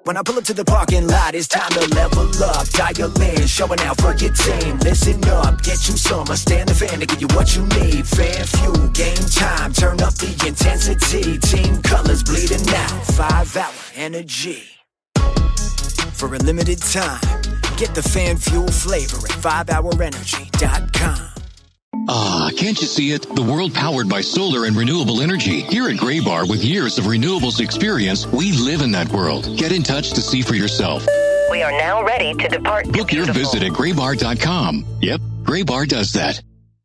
When I pull up to the parking lot, it's time to level up. Dial in, showing out for your team. Listen up, get you some. Stand the fan to give you what you need. Fan fuel, game time, turn up the intensity. Team colors bleeding out, 5-hour energy. For a limited time, get the fan fuel flavor at 5hourenergy.com. Ah, can't you see it? The world powered by solar and renewable energy. Here at Graybar, with years of renewables experience, we live in that world. Get in touch to see for yourself. We are now ready to depart. Book your visit at graybar.com. Yep, Graybar does that.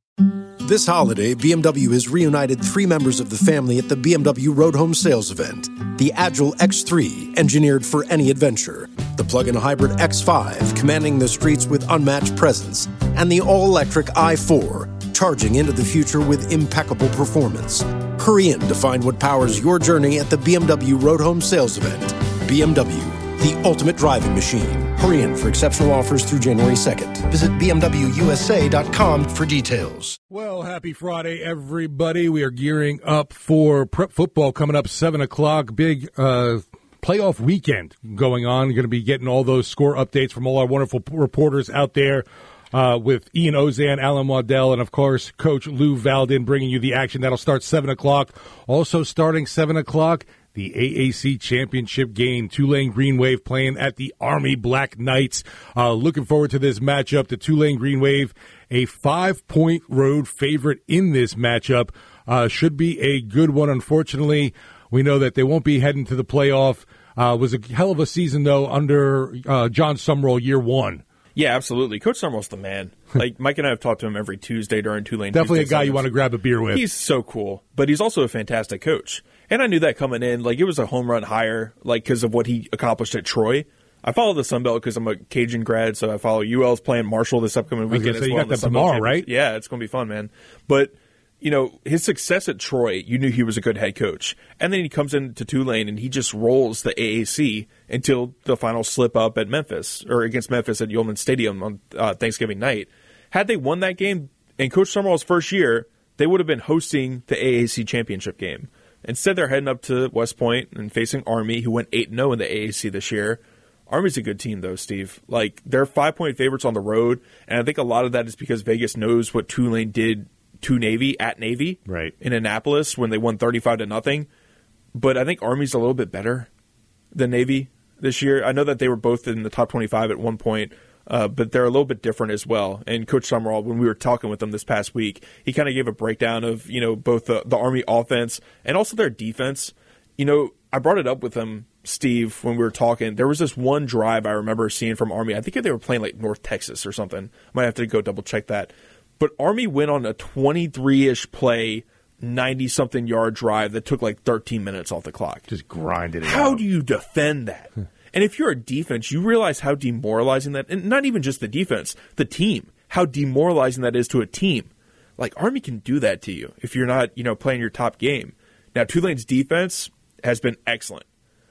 This holiday, BMW has reunited 3 members of the family at the BMW Road Home Sales event. The Agile X3, engineered for any adventure. The plug-in hybrid X5, commanding the streets with unmatched presence. And the all-electric i4, charging into the future with impeccable performance. Hurry in to find what powers your journey at the BMW Road Home Sales event. BMW, the ultimate driving machine. Hurry in for exceptional offers through January 2nd. Visit BMWUSA.com for details. Well, happy Friday, everybody. We are gearing up for prep football coming up 7 o'clock. Big playoff weekend going on. You're going to be getting all those score updates from all our wonderful reporters out there. With Ian Ozan, Alan Waddell, and, of course, Coach Lou Valdin bringing you the action. That'll start 7 o'clock. Also starting 7 o'clock, the AAC Championship game. Tulane Green Wave playing at the Army Black Knights. Looking forward to this matchup. The Tulane Green Wave, a 5-point road favorite in this matchup. Should be a good one. Unfortunately, we know that they won't be heading to the playoff. Was a hell of a season, though, under John Summerall year 1. Yeah, absolutely. Coach Summerall's the man. Like, Mike and I have talked to him every Tuesday during Tulane. Definitely Tuesday a guy you want to grab a beer with. He's so cool, but he's also a fantastic coach. And I knew that coming in. Like, it was a home run hire, like, because of what he accomplished at Troy. I follow the Sun Belt because I'm a Cajun grad, so I follow UL's playing Marshall this upcoming weekend as well. You got them tomorrow, right? Yeah, it's going to be fun, man. But, you know, his success at Troy, you knew he was a good head coach. And then he comes into Tulane and he just rolls the AAC until the final slip up at Memphis, or against Memphis at Yeoman Stadium on Thanksgiving night. Had they won that game in Coach Summerall's first year, they would have been hosting the AAC championship game. Instead, they're heading up to West Point and facing Army, who went 8-0 in the AAC this year. Army's a good team, though, Steve. Like, they're 5-point favorites on the road, and I think a lot of that is because Vegas knows what Tulane did to Navy at Navy in Annapolis when they won 35-0. But I think Army's a little bit better than Navy this year. I know that they were both in the top 25 at one point, but they're a little bit different as well. And Coach Summerall, when we were talking with them this past week, he kind of gave a breakdown of, you know, both the Army offense and also their defense. You know, I brought it up with him, Steve, when we were talking. There was this one drive I remember seeing from Army. I think they were playing like North Texas or something. Might have to go double check that. But Army went on a 23-ish play, 90-something yard drive that took like 13 minutes off the clock. Just grinded it out. How do you defend that? And if you're a defense, you realize how demoralizing that, and not even just the defense, the team, how demoralizing that is to a team. Like, Army can do that to you if you're not, you know, playing your top game. Now, Tulane's defense has been excellent.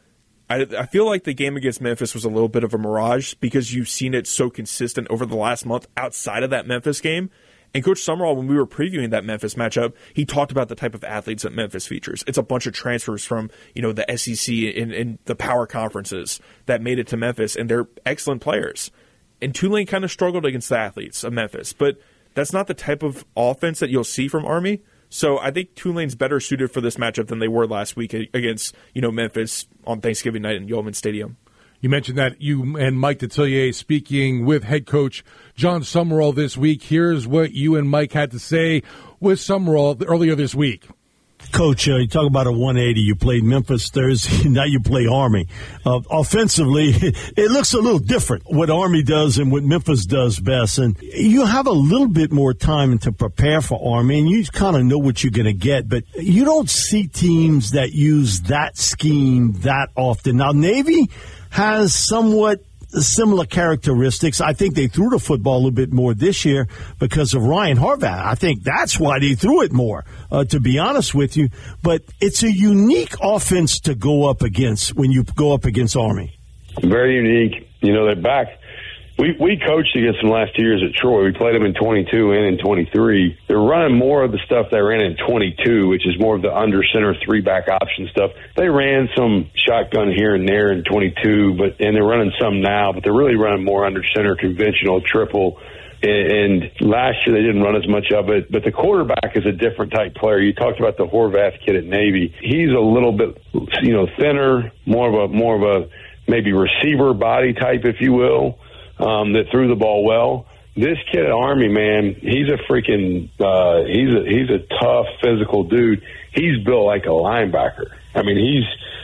I feel like the game against Memphis was a little bit of a mirage because you've seen it so consistent over the last month outside of that Memphis game. And Coach Summerall, when we were previewing that Memphis matchup, he talked about the type of athletes that Memphis features. It's a bunch of transfers from, you know, the SEC and the power conferences that made it to Memphis, and they're excellent players. And Tulane kind of struggled against the athletes of Memphis, but that's not the type of offense that you'll see from Army. So I think Tulane's better suited for this matchup than they were last week against, you know, Memphis on Thanksgiving night in Yeoman Stadium. You mentioned that you and Mike Detillier speaking with head coach John Summerall this week. Here's what you and Mike had to say with Summerall earlier this week. Coach, you talk about a 180. You played Memphis Thursday, now you play Army. Offensively, it looks a little different, what Army does and what Memphis does best. And you have a little bit more time to prepare for Army, and you kind of know what you're going to get. But you don't see teams that use that scheme that often. Now, Navy has somewhat similar characteristics. I think they threw the football a little bit more this year because of Ryan Horvath. I think that's why they threw it more, to be honest with you. But it's a unique offense to go up against when you go up against Army. Very unique. You know, they're back. we coached against them last 2 years at Troy. We played them in 22 and in 23. They're running more of the stuff they ran in 22, which is more of the under center 3-back option stuff. They ran some shotgun here and there in 22, and they're running some now, but they're really running more under center, conventional, triple. And last year they didn't run as much of it, but the quarterback is a different type player. You talked about the Horvath kid at Navy. He's a little bit, thinner, more of a maybe receiver body type, if you will, that threw the ball well. This kid at Army, man, he's a freaking he's a tough physical dude. He's built like a linebacker. I mean, he's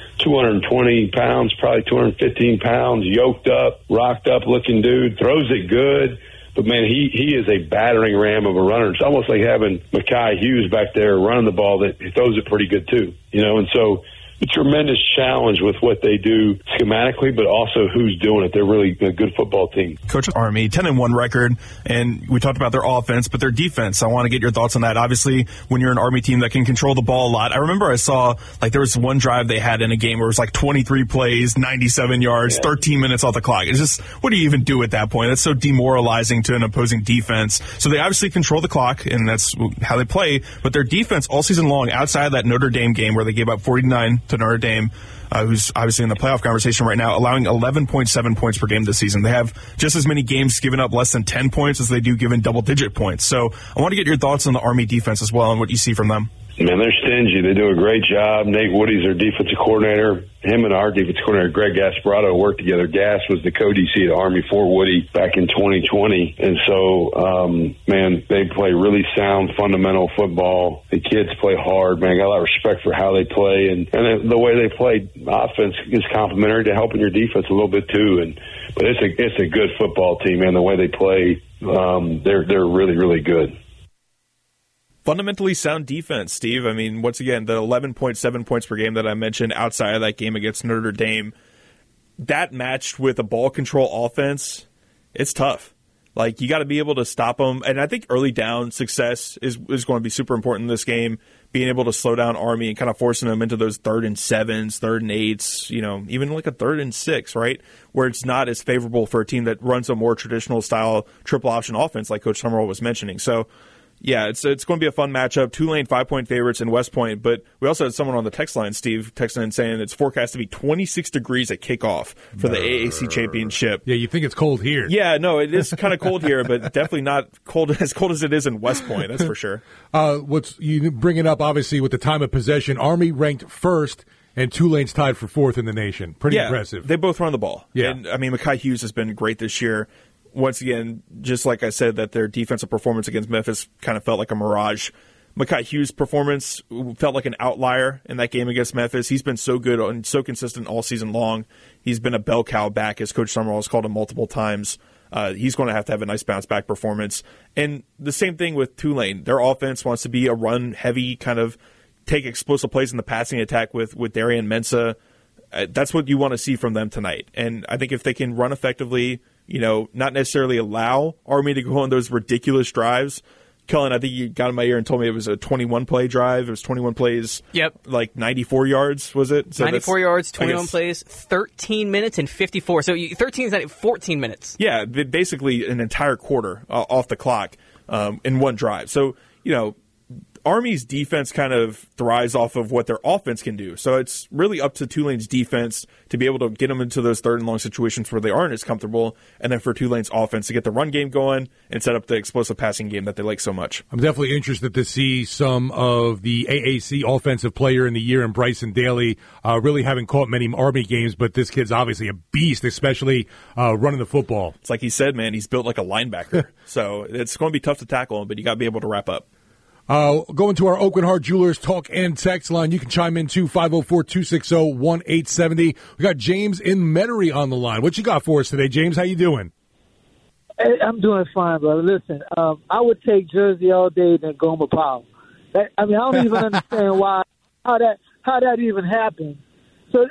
220 pounds, probably 215 pounds, yoked up, rocked up looking dude, throws it good. But, man, he is a battering ram of a runner. It's almost like having Mekhi Hughes back there running the ball that throws it pretty good too, and so a tremendous challenge with what they do schematically, but also who's doing it. They're really a good football team. Coach Army, 10-1 record, and we talked about their offense, but their defense. I want to get your thoughts on that. Obviously, when you're an Army team that can control the ball a lot, I remember I saw there was one drive they had in a game where it was 23 plays, 97 yards, 13 minutes off the clock. It's just, what do you even do at that point? That's so demoralizing to an opposing defense. So they obviously control the clock, and that's how they play, but their defense all season long, outside of that Notre Dame game where they gave up 49 to Notre Dame, who's obviously in the playoff conversation right now, allowing 11.7 points per game this season. They have just as many games given up less than 10 points as they do given double-digit points. So I want to get your thoughts on the Army defense as well and what you see from them. Man, they're stingy. They do a great job. Nate Woody's their defensive coordinator. Him and our defensive coordinator, Greg Gasparato, worked together. Gas was the co-DC at Army for Woody back in 2020. And so, man, they play really sound, fundamental football. The kids play hard, man. I got a lot of respect for how they play. And the way they play offense is complementary to helping your defense a little bit, too. But it's a good football team, man. The way they play, they're really, really good. Fundamentally sound defense, Steve. I mean, once again, the 11.7 points per game that I mentioned outside of that game against Notre Dame, that matched with a ball control offense, it's tough. You got to be able to stop them. And I think early down success is going to be super important in this game, being able to slow down Army and kind of forcing them into those 3rd and 7s, 3rd and 8s, even a 3rd and 6, right? Where it's not as favorable for a team that runs a more traditional style triple option offense like Coach Summerall was mentioning. So, yeah, it's going to be a fun matchup. Tulane 5-point favorites in West Point, but we also had someone on the text line, Steve, texting in saying it's forecast to be 26 degrees at kickoff for the AAC championship. Yeah, you think it's cold here. Yeah, no, it is kind of cold here, but definitely not as cold as it is in West Point, that's for sure. You bring it up, obviously, with the time of possession. Army ranked first, and Tulane's tied for 4th in the nation. Pretty impressive. They both run the ball. Yeah. And, Mekhi Hughes has been great this year. Once again, just like I said, that their defensive performance against Memphis kind of felt like a mirage. Mekhi Hughes' performance felt like an outlier in that game against Memphis. He's been so good and so consistent all season long. He's been a bell cow back, as Coach Summerall has called him multiple times. He's going to have a nice bounce-back performance. And the same thing with Tulane. Their offense wants to be a run-heavy, kind of take explosive plays in the passing attack with Darian Mensah. That's what you want to see from them tonight. And I think if they can run effectively, not necessarily allow Army to go on those ridiculous drives. Kellen, I think you got in my ear and told me it was a 21-play drive. It was 21 plays. Yep. 94 yards, was it? So 94 yards, 21 plays, 13 minutes and 54. So 13 is 14 minutes. Yeah, basically an entire quarter off the clock in one drive. So, Army's defense kind of thrives off of what their offense can do. So it's really up to Tulane's defense to be able to get them into those 3rd and long situations where they aren't as comfortable, and then for Tulane's offense to get the run game going and set up the explosive passing game that they like so much. I'm definitely interested to see some of the AAC Offensive Player in the Year in Bryson Daly. Really haven't caught many Army games, but this kid's obviously a beast, especially running the football. It's like he said, man, he's built like a linebacker. So it's going to be tough to tackle him, but you got to be able to wrap up. Going to our Oakland Heart Jewelers talk and text line. You can chime in too, 504-260-1870. We got James in Metairie on the line. What you got for us today, James? How you doing? Hey, I'm doing fine, brother. Listen, I would take Jersey all day than Gomer Pyle. I don't even understand how that even happened. So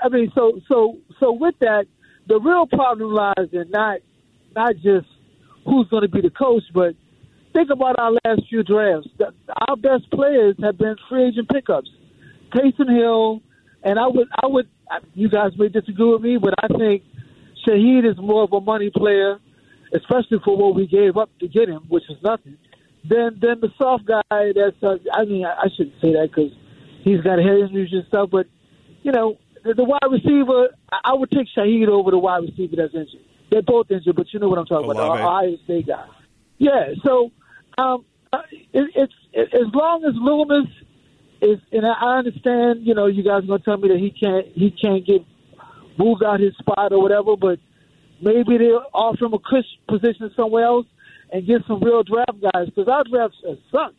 with that, the real problem lies in not just who's going to be the coach, but think about our last few drafts. Our best players have been free agent pickups. Taysom Hill, and I would. You guys may disagree with me, but I think Shaheed is more of a money player, especially for what we gave up to get him, which is nothing, then the soft guy that's, I shouldn't say that because he's got head injuries and stuff, but, the wide receiver, I would take Shaheed over the wide receiver that's injured. They're both injured, but you know what I'm talking about, the Ohio State guy. Yeah, so it's as long as Loomis is, and I understand, you guys are going to tell me that he can't get moved out his spot or whatever, but maybe they'll offer him a cushion position somewhere else and get some real draft guys, because our drafts have sucked.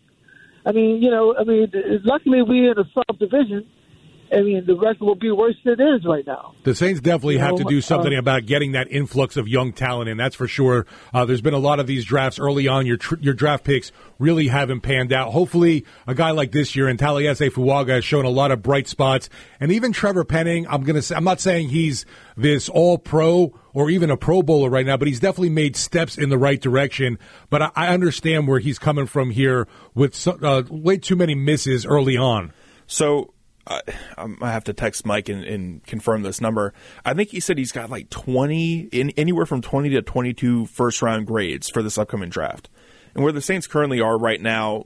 Luckily we're in a soft division. The record will be worse than it is right now. The Saints definitely have to do something about getting that influx of young talent in, that's for sure. There's been a lot of these drafts early on. Your draft picks really haven't panned out. Hopefully, a guy like this year, and Taliesin Fuaga has shown a lot of bright spots. And even Trevor Penning, I'm not saying he's this all-pro or even a Pro Bowler right now, but he's definitely made steps in the right direction. But I understand where he's coming from here with way too many misses early on. So I have to text Mike and confirm this number. I think he said he's got like anywhere from 20 to 22 first-round grades for this upcoming draft. And where the Saints currently are right now,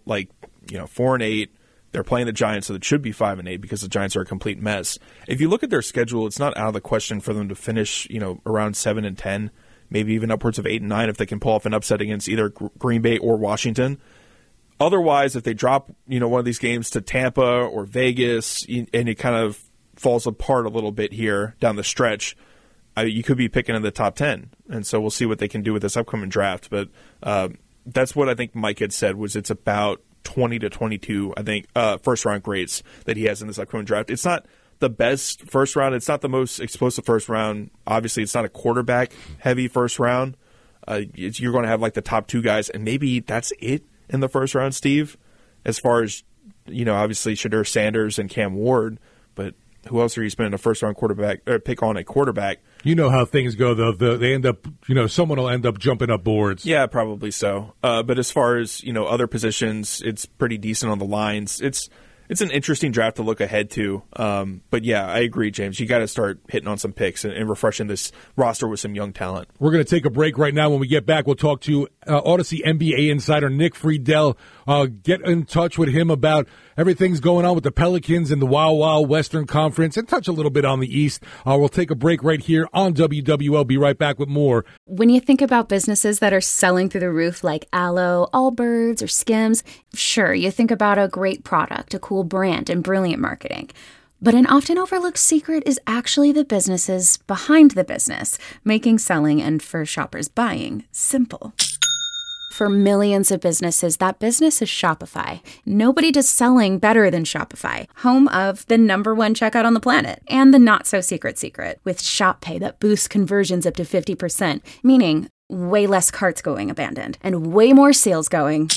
4-8, they're playing the Giants, so it should be 5-8 because the Giants are a complete mess. If you look at their schedule, it's not out of the question for them to finish, around 7-10, maybe even upwards of 8-9 if they can pull off an upset against either Green Bay or Washington. Otherwise, if they drop, one of these games to Tampa or Vegas, and it kind of falls apart a little bit here down the stretch, you could be picking in the top 10. And so we'll see what they can do with this upcoming draft. But that's what I think Mike had said, was it's about 20 to 22, I think, first-round grades that he has in this upcoming draft. It's not the best first round. It's not the most explosive first round. Obviously, it's not a quarterback-heavy first round. You're going to have, the top two guys, and maybe that's it in the first round, Steve, as far as, obviously Shadur Sanders and Cam Ward, but who else are you spending a first-round quarterback or pick on a quarterback? You know how things go, though. They end up, someone will end up jumping up boards. Yeah, probably so. But as far as, other positions, it's pretty decent on the lines. It's an interesting draft to look ahead to. But, yeah, I agree, James. You got to start hitting on some picks and refreshing this roster with some young talent. We're going to take a break right now. When we get back, we'll talk to Odyssey NBA insider Nick Friedel. Get in touch with him about everything's going on with the Pelicans and the Wild Wild Western Conference, and touch a little bit on the East. We'll take a break right here on WWL. Be right back with more. When you think about businesses that are selling through the roof like Aloe, Allbirds, or Skims, sure, you think about a great product, a cool brand, and brilliant marketing. But an often overlooked secret is actually the businesses behind the business, making selling and, for shoppers, buying simple. For millions of businesses, that business is Shopify. Nobody does selling better than Shopify, home of the #1 checkout on the planet, and the not-so-secret secret, with Shop Pay that boosts conversions up to 50%, meaning way less carts going abandoned, and way more sales going.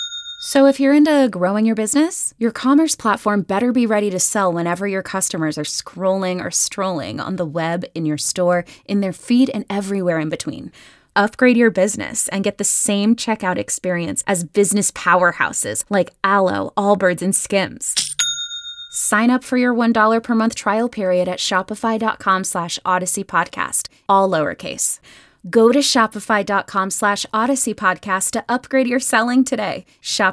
So if you're into growing your business, your commerce platform better be ready to sell whenever your customers are scrolling or strolling on the web, in your store, in their feed, and everywhere in between. Upgrade your business and get the same checkout experience as business powerhouses like Aloe, Allbirds, and Skims. Sign up for your $1 per month trial period at shopify.com/Odyssey Podcast, all lowercase. Go to shopify.com/Odyssey Podcast to upgrade your selling today.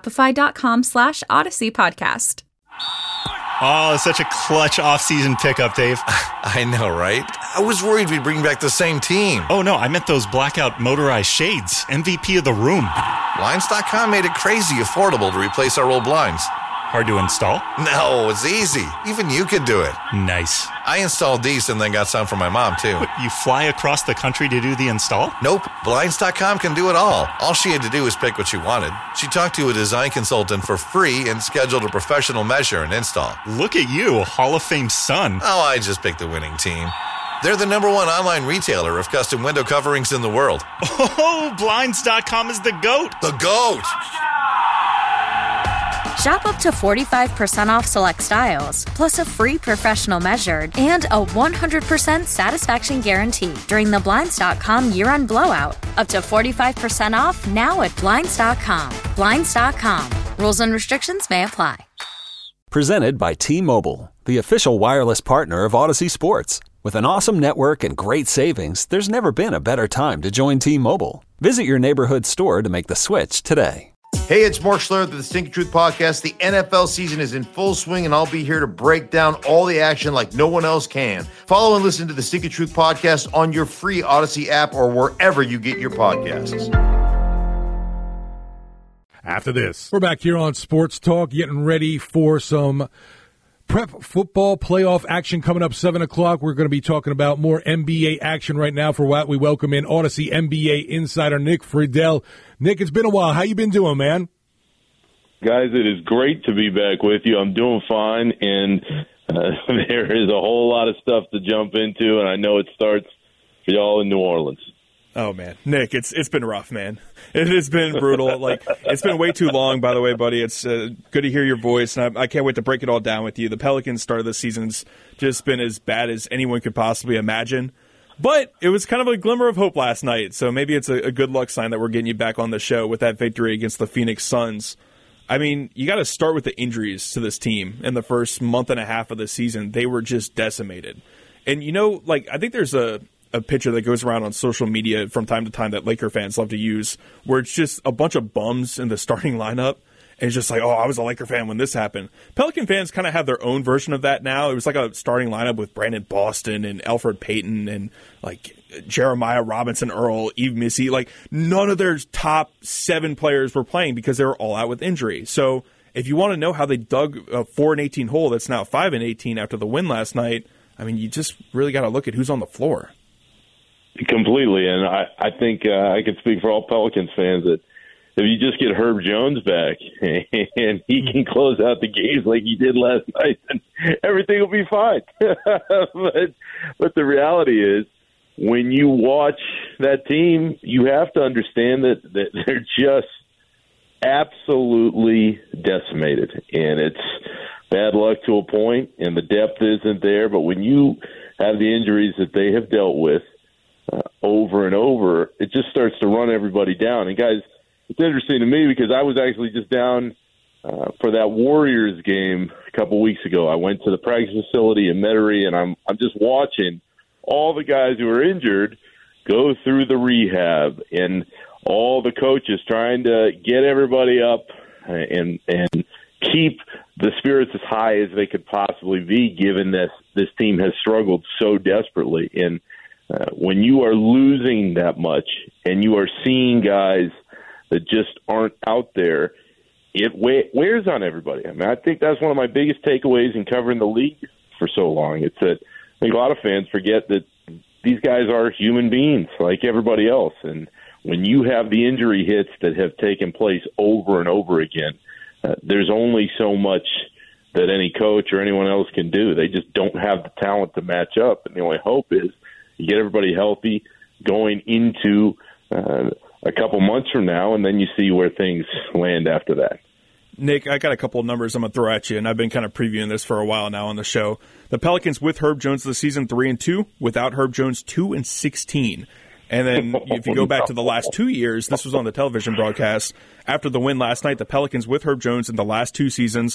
Shopify.com/Odyssey Podcast. Oh, such a clutch off-season pickup, Dave. I know, right? I was worried we'd bring back the same team. Oh, no, I meant those blackout motorized shades. MVP of the room. Blinds.com made it crazy affordable to replace our old blinds. Hard to install? No, it's easy. Even you could do it. Nice. I installed these and then got some for my mom, too. What, you fly across the country to do the install? Nope. Blinds.com can do it all. All she had to do was pick what she wanted. She talked to a design consultant for free and scheduled a professional measure and install. Look at you, Hall of Fame son. Oh, I just picked the winning team. They're the #1 online retailer of custom window coverings in the world. Oh, Blinds.com is the GOAT. The GOAT! Shop up to 45% off select styles, plus a free professional measured and a 100% satisfaction guarantee during the Blinds.com year-end blowout. Up to 45% off now at Blinds.com. Blinds.com. Rules and restrictions may apply. Presented by T-Mobile, the official wireless partner of Odyssey Sports. With an awesome network and great savings, there's never been a better time to join T-Mobile. Visit your neighborhood store to make the switch today. Hey, it's Mark Schlereth of the Stinking Truth Podcast. The NFL season is in full swing, and I'll be here to break down all the action like no one else can. Follow and listen to the Stinking Truth Podcast on your free Odyssey app or wherever you get your podcasts. After this, we're back here on Sports Talk, getting ready for some prep football playoff action coming up 7 o'clock. We're going to be talking about more NBA action right now. For what we welcome in Odyssey NBA insider Nick Friedell. Nick, it's been a while. How you been doing, man? Guys, it is great to be back with you. I'm doing fine, and there is a whole lot of stuff to jump into, and I know it starts for y'all in New Orleans. Oh, man. Nick, it's been rough, man. It has been brutal. It's been way too long, by the way, buddy. It's good to hear your voice, and I can't wait to break it all down with you. The Pelicans' start of the season's just been as bad as anyone could possibly imagine. But it was kind of a glimmer of hope last night, so maybe it's a good luck sign that we're getting you back on the show with that victory against the Phoenix Suns. I mean, you got to start with the injuries to this team. In the first month and a half of the season, they were just decimated. And, I think there's a picture that goes around on social media from time to time that Laker fans love to use, where it's just a bunch of bums in the starting lineup. And it's just like, oh, I was a Laker fan when this happened. Pelican fans kind of have their own version of that now. It was like a starting lineup with Brandon Boston and Elfrid Payton and Jeremiah Robinson Earl, Yves Missy. None of their top 7 players were playing because they were all out with injury. So if you want to know how they dug a 4-18 hole that's now 5-18 after the win last night, I mean, you just really got to look at who's on the floor. Completely, and I think I can speak for all Pelicans fans that if you just get Herb Jones back and he can close out the games like he did last night, then everything will be fine. but the reality is, when you watch that team, you have to understand that they're just absolutely decimated, and it's bad luck to a point, and the depth isn't there. But when you have the injuries that they have dealt with over and over, it just starts to run everybody down. And guys, it's interesting to me because I was actually just down for that Warriors game a couple weeks ago. I went to the practice facility in Metairie, and I'm just watching all the guys who are injured go through the rehab, and all the coaches trying to get everybody up and keep the spirits as high as they could possibly be, given this team has struggled so desperately. And when you are losing that much and you are seeing guys that just aren't out there, it wears on everybody. I mean, I think that's one of my biggest takeaways in covering the league for so long. It's that I think a lot of fans forget that these guys are human beings like everybody else. And when you have the injury hits that have taken place over and over again, there's only so much that any coach or anyone else can do. They just don't have the talent to match up. And the only hope is you get everybody healthy going into a couple months from now, and then you see where things land after that. Nick, I got a couple of numbers I'm going to throw at you, and I've been kind of previewing this for a while now on the show. The Pelicans with Herb Jones this season 3-2, without Herb Jones 2-16. And then if you go back to the last 2 years, this was on the television broadcast. After the win last night, the Pelicans with Herb Jones in the last 2 seasons,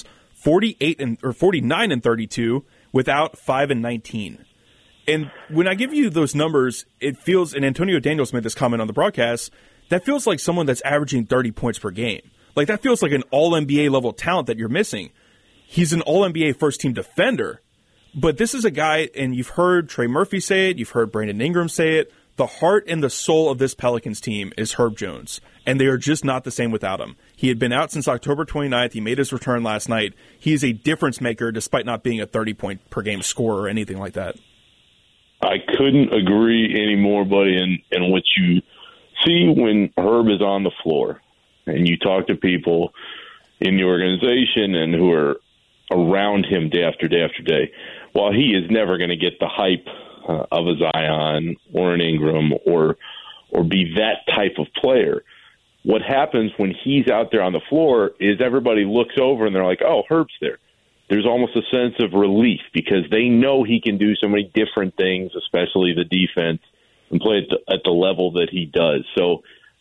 49-32, without 5-19. And when I give you those numbers, it feels, and Antonio Daniels made this comment on the broadcast, that feels like someone that's averaging 30 points per game. Like, that feels like an all-NBA level talent that you're missing. He's an all-NBA first-team defender, but this is a guy, and you've heard Trey Murphy say it, you've heard Brandon Ingram say it, the heart and the soul of this Pelicans team is Herb Jones, and they are just not the same without him. He had been out since October 29th. He made his return last night. He is a difference maker despite not being a 30-point-per-game scorer or anything like that. I couldn't agree anymore, buddy, and what you see when Herb is on the floor and you talk to people in the organization and who are around him day after day after day, while he is never going to get the hype of a Zion or an Ingram or be that type of player, what happens when he's out there on the floor is everybody looks over and they're like, oh, Herb's there. There's almost a sense of relief because they know he can do so many different things, especially the defense, and play at the level that he does. So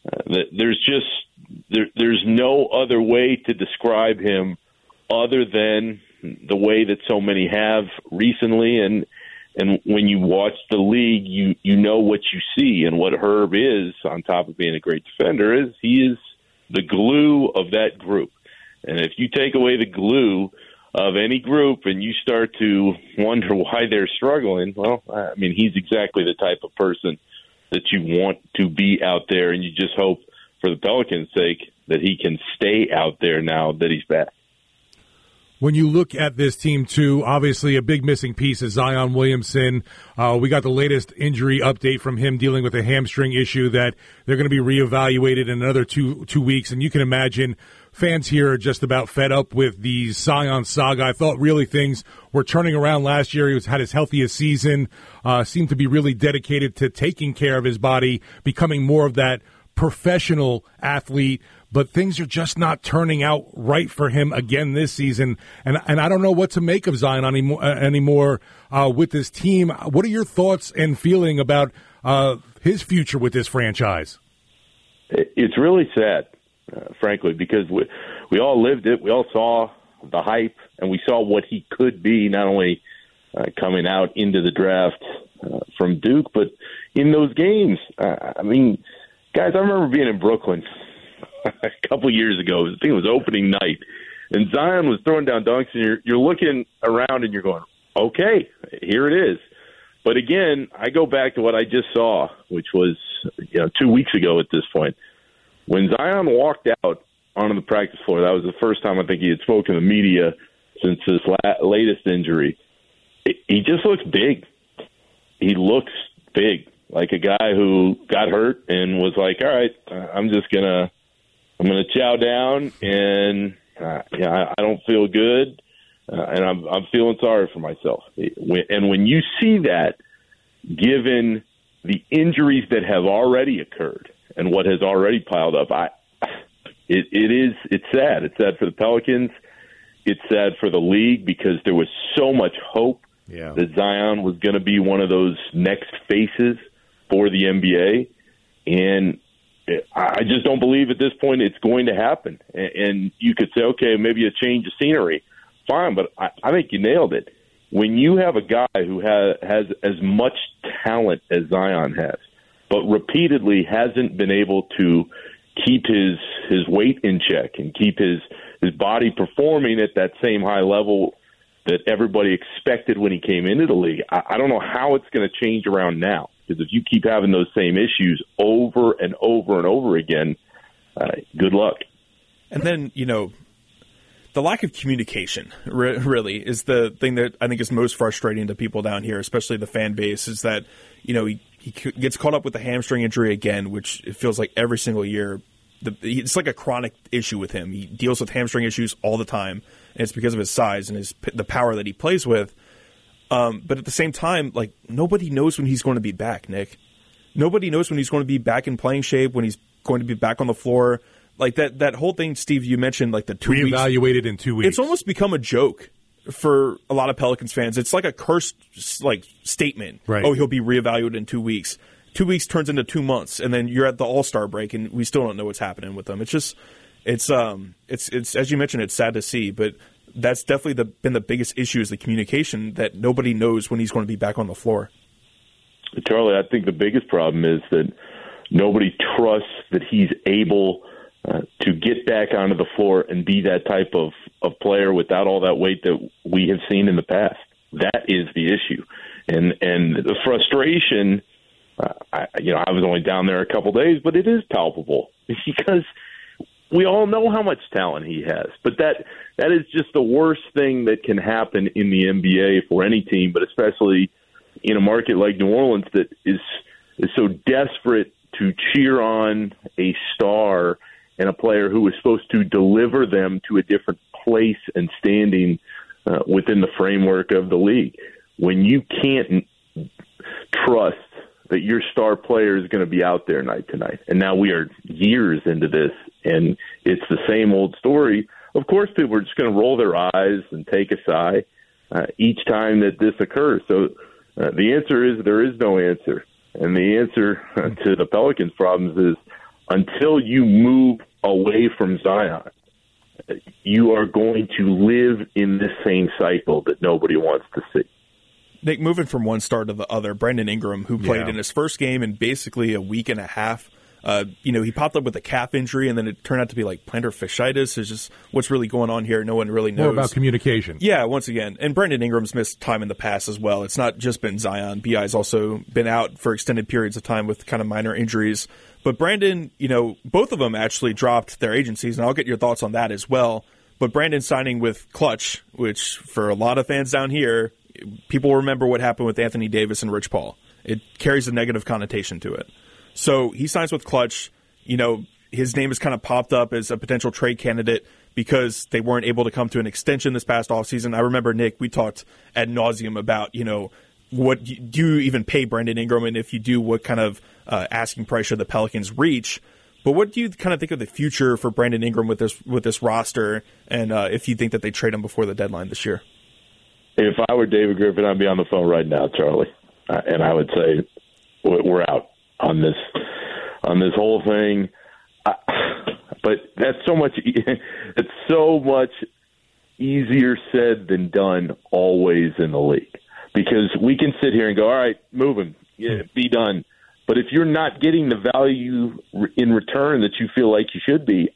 there's no other way to describe him other than the way that so many have recently. And And when you watch the league, you know what you see. And what Herb is, on top of being a great defender, is he is the glue of that group. And if you take away the glue of any group and you start to wonder why they're struggling, well, I mean, he's exactly the type of person that you want to be out there, and you just hope for the Pelicans' sake that he can stay out there now that he's back. When you look at this team, too, obviously a big missing piece is Zion Williamson. We got the latest injury update from him dealing with a hamstring issue that they're going to be reevaluated in another two weeks. And you can imagine fans here are just about fed up with the Zion saga. I thought really things were turning around last year. He had his healthiest season, seemed to be really dedicated to taking care of his body, becoming more of that professional athlete, but things are just not turning out right for him again this season. And I don't know what to make of Zion anymore with this team. What are your thoughts and feeling about his future with this franchise? It's really sad, frankly, because we all lived it. We all saw the hype, and we saw what he could be, not only coming out into the draft from Duke, but in those games. I mean, guys, I remember being in Brooklyn a couple years ago. I think it was opening night, and Zion was throwing down dunks, and you're looking around and you're going, okay, here it is. But again, I go back to what I just saw, which was 2 weeks ago at this point. When Zion walked out onto the practice floor, that was the first time I think he had spoken to the media since his latest injury. He just looks big. He looks big, like a guy who got hurt and was like, all right, I'm gonna chow down, and I don't feel good, and I'm feeling sorry for myself. And when you see that, given the injuries that have already occurred and what has already piled up, it's sad. It's sad for the Pelicans. It's sad for the league because there was so much hope that Zion was going to be one of those next faces for the NBA, and I just don't believe at this point it's going to happen. And you could say, okay, maybe a change of scenery. Fine, but I think you nailed it. When you have a guy who has as much talent as Zion has, but repeatedly hasn't been able to keep his weight in check and keep his body performing at that same high level that everybody expected when he came into the league, I don't know how it's going to change around now. Because if you keep having those same issues over and over and over again, good luck. And then, the lack of communication really is the thing that I think is most frustrating to people down here, especially the fan base, is that, he gets caught up with the hamstring injury again, which it feels like every single year. It's like a chronic issue with him. He deals with hamstring issues all the time, and it's because of his size and the power that he plays with. But at the same time, like, nobody knows when he's going to be back, Nick. Nobody knows when he's going to be back in playing shape, when he's going to be back on the floor. Like, that whole thing, Steve, you mentioned, like the 2 weeks. Reevaluated in 2 weeks. It's almost become a joke for a lot of Pelicans fans. It's like a cursed, statement. Right. Oh, he'll be reevaluated in 2 weeks. 2 weeks turns into 2 months, and then you're at the All-Star break, and we still don't know what's happening with them. It's just, it's as you mentioned, it's sad to see, but that's definitely been the biggest issue is the communication, that nobody knows when he's going to be back on the floor. Charlie, I think the biggest problem is that nobody trusts that he's able to get back onto the floor and be that type of player without all that weight that we have seen in the past. That is the issue. And the frustration, I was only down there a couple days, but it is palpable because we all know how much talent he has, but that is just the worst thing that can happen in the NBA for any team, but especially in a market like New Orleans that is so desperate to cheer on a star and a player who is supposed to deliver them to a different place and standing within the framework of the league. When you can't trust that your star player is going to be out there night to night, and now we are years into this, and it's the same old story, of course people are just going to roll their eyes and take a sigh each time that this occurs. So the answer is there is no answer. And the answer to the Pelicans' problems is until you move away from Zion, you are going to live in this same cycle that nobody wants to see. Nick, moving from one star to the other, Brandon Ingram, who played in his first game in basically a week and a half, he popped up with a calf injury, and then it turned out to be like plantar fasciitis. Is just what's really going on here. No one really knows. More about communication. Yeah, once again. And Brandon Ingram's missed time in the past as well. It's not just been Zion. B.I.'s also been out for extended periods of time with kind of minor injuries. But Brandon, both of them actually dropped their agencies, and I'll get your thoughts on that as well. But Brandon signing with Clutch, which for a lot of fans down here, people remember what happened with Anthony Davis and Rich Paul. It carries a negative connotation to it. So he signs with Clutch. His name has kind of popped up as a potential trade candidate because they weren't able to come to an extension this past offseason. I remember, Nick, we talked ad nauseum about, what do you even pay Brandon Ingram? And if you do, what kind of asking price should the Pelicans reach? But what do you kind of think of the future for Brandon Ingram with this roster, and if you think that they trade him before the deadline this year? If I were David Griffin, I'd be on the phone right now, Charlie, and I would say we're out on this whole thing. But that's so much. It's so much easier said than done always in the league, because we can sit here and go, all right, move him, be done. But if you're not getting the value in return that you feel like you should be,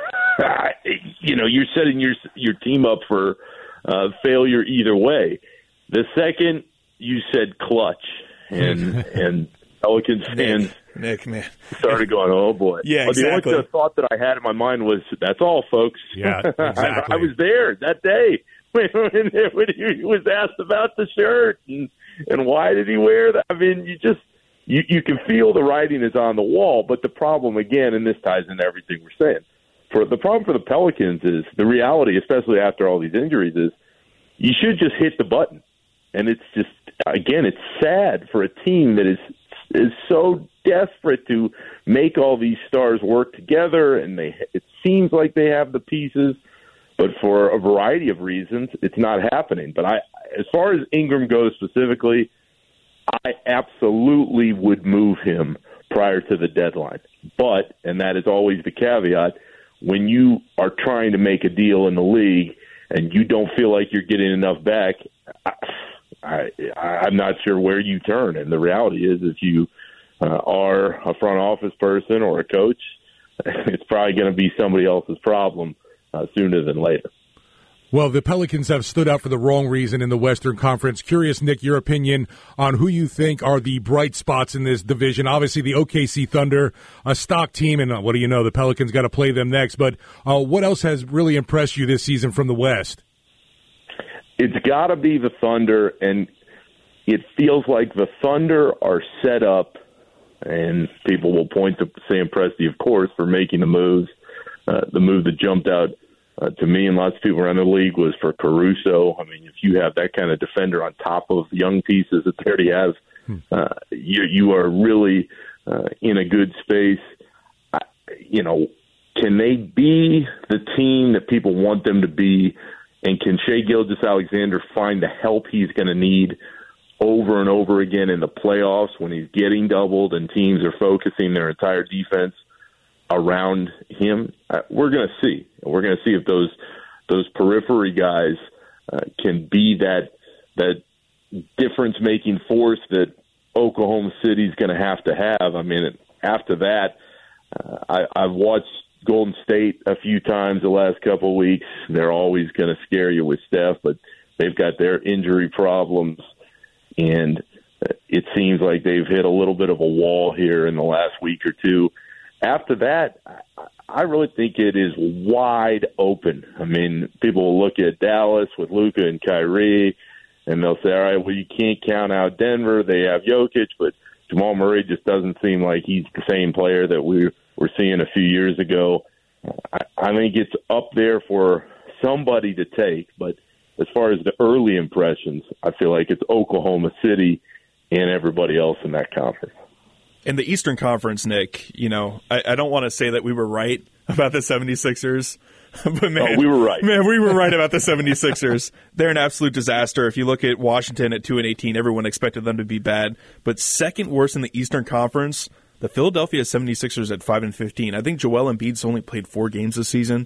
you're setting your team up for failure either way. The second you said Clutch and Pelicans fans Nick, man, started going, oh boy. Yeah, exactly. The only thought that I had in my mind was, that's all, folks. Yeah, exactly. I was there that day when he was asked about the shirt and why did he wear that. I mean, you can feel the writing is on the wall, but the problem, again, and this ties into everything we're saying, the problem for the Pelicans is the reality, especially after all these injuries, is you should just hit the button. And it's just, again, it's sad for a team that is so desperate to make all these stars work together, and it seems like they have the pieces, but for a variety of reasons, it's not happening. But as far as Ingram goes specifically, I absolutely would move him prior to the deadline. But, and that is always the caveat, when you are trying to make a deal in the league and you don't feel like you're getting enough back, I'm not sure where you turn. And the reality is, if you are a front office person or a coach, it's probably going to be somebody else's problem sooner than later. Well, the Pelicans have stood out for the wrong reason in the Western Conference. Curious, Nick, your opinion on who you think are the bright spots in this division. Obviously, the OKC Thunder, a stock team, and what do you know, the Pelicans got to play them next. But what else has really impressed you this season from the West? It's got to be the Thunder, and it feels like the Thunder are set up, and people will point to Sam Presti, of course, for making the moves. The move that jumped out to me and lots of people around the league was for Caruso. I mean, if you have that kind of defender on top of young pieces that they already have, you are really in a good space. Can they be the team that people want them to be? And can Shai Gilgeous-Alexander find the help he's going to need over and over again in the playoffs when he's getting doubled and teams are focusing their entire defense around him? We're going to see. We're going to see if those periphery guys can be that difference-making force that Oklahoma City's going to have. I mean, after that, I've watched Golden State a few times the last couple of weeks. They're always going to scare you with Steph, but they've got their injury problems, and it seems like they've hit a little bit of a wall here in the last week or two. After that, I really think it is wide open. I mean, people will look at Dallas with Luka and Kyrie, and they'll say, all right, well, you can't count out Denver. They have Jokic, but Jamal Murray just doesn't seem like he's the same player that we were seeing a few years ago. I think it's up there for somebody to take, but as far as the early impressions, I feel like it's Oklahoma City and everybody else in that conference. In the Eastern Conference, Nick, I don't want to say that we were right about the 76ers, but man, we were right. Man, we were right about the 76ers. They're an absolute disaster. If you look at Washington at 2-18, everyone expected them to be bad, but second worst in the Eastern Conference, the Philadelphia 76ers at 5-15. I think Joel Embiid's only played 4 games this season,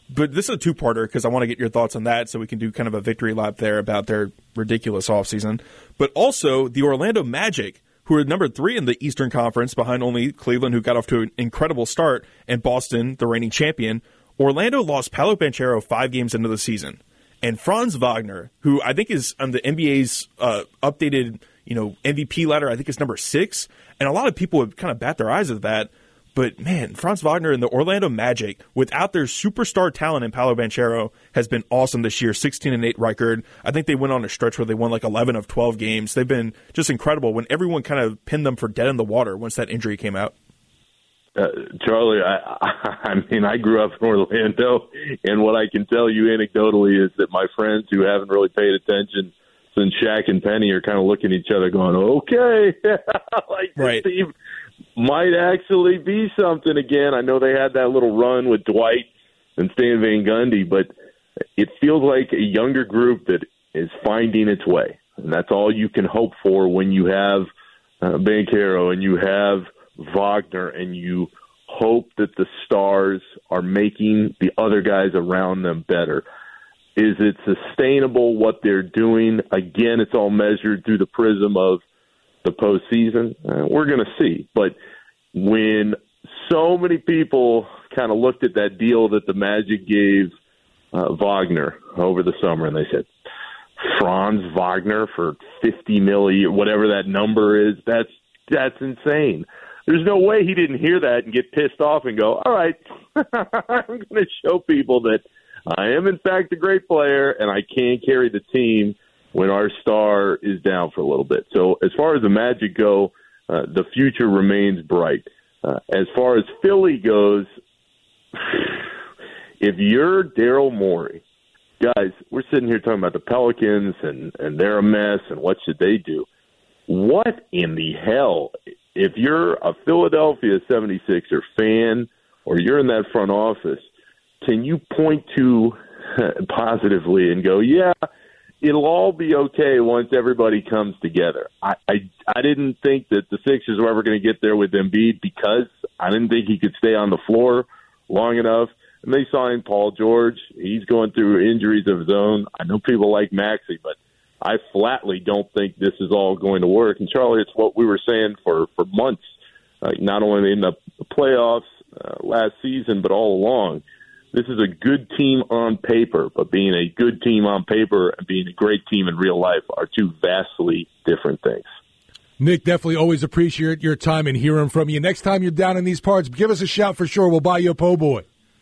But this is a two-parter because I want to get your thoughts on that so we can do kind of a victory lap there about their ridiculous offseason. But also the Orlando Magic, who are number 3 in the Eastern Conference behind only Cleveland, who got off to an incredible start, and Boston, the reigning champion. Orlando lost Paolo Banchero 5 games into the season. And Franz Wagner, who I think is on the NBA's updated MVP ladder, I think is number 6. And a lot of people would kind of bat their eyes at that. But, man, Franz Wagner and the Orlando Magic, without their superstar talent in Paolo Banchero, has been awesome this year. 16-8 record. I think they went on a stretch where they won like 11 of 12 games. They've been just incredible when everyone kind of pinned them for dead in the water once that injury came out. Charlie, I mean, I grew up in Orlando, and what I can tell you anecdotally is that my friends who haven't really paid attention since Shaq and Penny are kind of looking at each other going, okay, like right. This team might actually be something again. I know they had that little run with Dwight and Stan Van Gundy, but it feels like a younger group that is finding its way. And that's all you can hope for when you have Banchero and you have Wagner and you hope that the stars are making the other guys around them better. Is it sustainable what they're doing? Again, it's all measured through the prism of the postseason. We're going to see. But when so many people kind of looked at that deal that the Magic gave Wagner over the summer, and they said, Franz Wagner for $50 million, whatever that number is, that's insane. There's no way he didn't hear that and get pissed off and go, all right, I'm going to show people that I am, in fact, a great player, and I can carry the team when our star is down for a little bit. So as far as the Magic go, the future remains bright. As far as Philly goes, if you're Daryl Morey, guys, we're sitting here talking about the Pelicans and they're a mess and what should they do. What in the hell, if you're a Philadelphia 76er fan or you're in that front office, can you point to positively and go, yeah, it'll all be okay once everybody comes together? I didn't think that the Sixers were ever going to get there with Embiid because I didn't think he could stay on the floor long enough. And they signed Paul George. He's going through injuries of his own. I know people like Maxey, but I flatly don't think this is all going to work. And, Charlie, it's what we were saying for months, not only in the playoffs last season, but all along. This is a good team on paper, but being a good team on paper and being a great team in real life are two vastly different things. Nick, definitely always appreciate your time and hearing from you. Next time you're down in these parts, give us a shout for sure. We'll buy you a po' boy.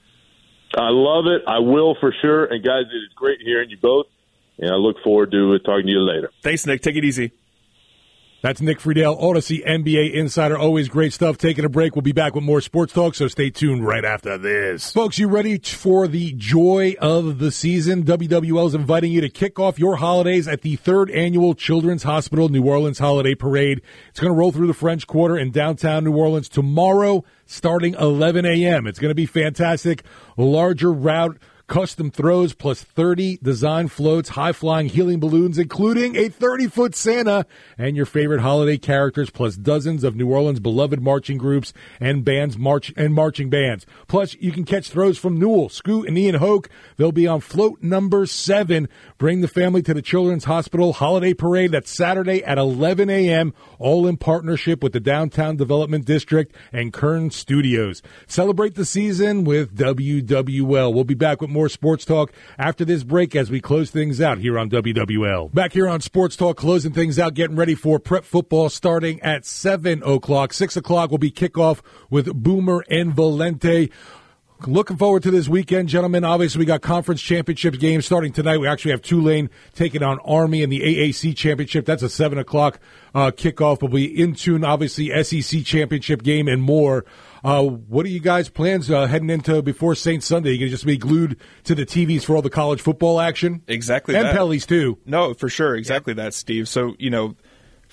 I love it. I will for sure. And, guys, it is great hearing you both, and I look forward to talking to you later. Thanks, Nick. Take it easy. That's Nick Friedel, Odyssey NBA insider. Always great stuff. Taking a break. We'll be back with more sports talk, so stay tuned right after this. Folks, you ready for the joy of the season? WWL is inviting you to kick off your holidays at the 3rd Annual Children's Hospital New Orleans Holiday Parade. It's going to roll through the French Quarter in downtown New Orleans tomorrow, starting 11 a.m. It's going to be fantastic. Larger route, custom throws, plus 30 design floats, high-flying helium balloons, including a 30-foot Santa, and your favorite holiday characters, plus dozens of New Orleans' beloved marching groups and bands, marching bands. Plus, you can catch throws from Newell, Scoot, and Ian Hoke. They'll be on float number 7. Bring the family to the Children's Hospital Holiday Parade. That's Saturday at 11 a.m., all in partnership with the Downtown Development District and Kern Studios. Celebrate the season with WWL. We'll be back with more sports talk after this break as we close things out here on WWL. Back here on Sports Talk, closing things out, getting ready for prep football starting at 7 o'clock. 6 o'clock will be kickoff with Boomer and Valente. Looking forward to this weekend, gentlemen. Obviously, we got conference championship games starting tonight. We actually have Tulane taking on Army in the AAC championship. That's a 7 o'clock kickoff. We'll be in tune, obviously, SEC championship game and more. What are you guys' plans heading into before St. Sunday? You can just be glued to the TVs for all the college football action? Exactly and that. Pellies, too. No, for sure. Exactly that, Steve. So,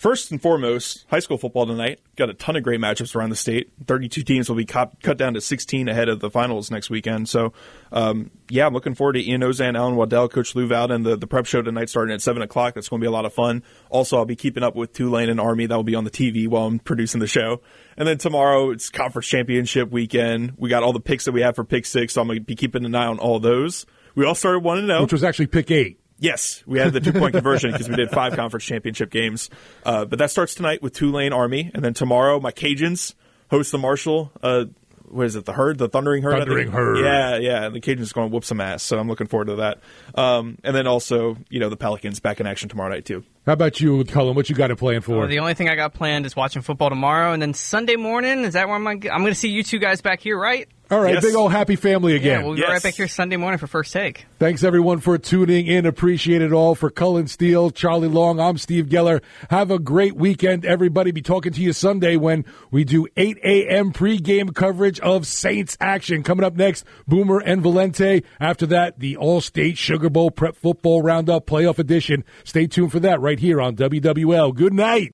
First and foremost, high school football tonight. Got a ton of great matchups around the state. 32 teams will be cut down to 16 ahead of the finals next weekend. So, I'm looking forward to Ian Ozan, Alan Waddell, Coach Lou Vowden, the prep show tonight starting at 7 o'clock. That's going to be a lot of fun. Also, I'll be keeping up with Tulane and Army. That will be on the TV while I'm producing the show. And then tomorrow, it's conference championship weekend. We got all the picks that we have for Pick 6, so I'm going to be keeping an eye on all those. We all started 1-0. Which was actually Pick 8. Yes, we had the 2-point conversion because we did 5 conference championship games. But that starts tonight with Tulane Army. And then tomorrow, my Cajuns host the Marshall. What is it, the Herd? The Thundering Herd? Thundering Herd. Yeah. And the Cajuns are going to whoop some ass, so I'm looking forward to that. And then also, the Pelicans back in action tomorrow night, too. How about you, Cullen? What you got it planned for? The only thing I got planned is watching football tomorrow. And then Sunday morning, is that where I'm going to see you two guys back here, right? All right, Yes. Big old happy family again. Yeah, we'll be right back here Sunday morning for First Take. Thanks, everyone, for tuning in. Appreciate it all. For Cullen Steele, Charlie Long, I'm Steve Geller. Have a great weekend, everybody. Be talking to you Sunday when we do 8 a.m. pregame coverage of Saints action. Coming up next, Boomer and Valente. After that, the All-State Sugar Bowl Prep Football Roundup Playoff Edition. Stay tuned for that right here on WWL. Good night.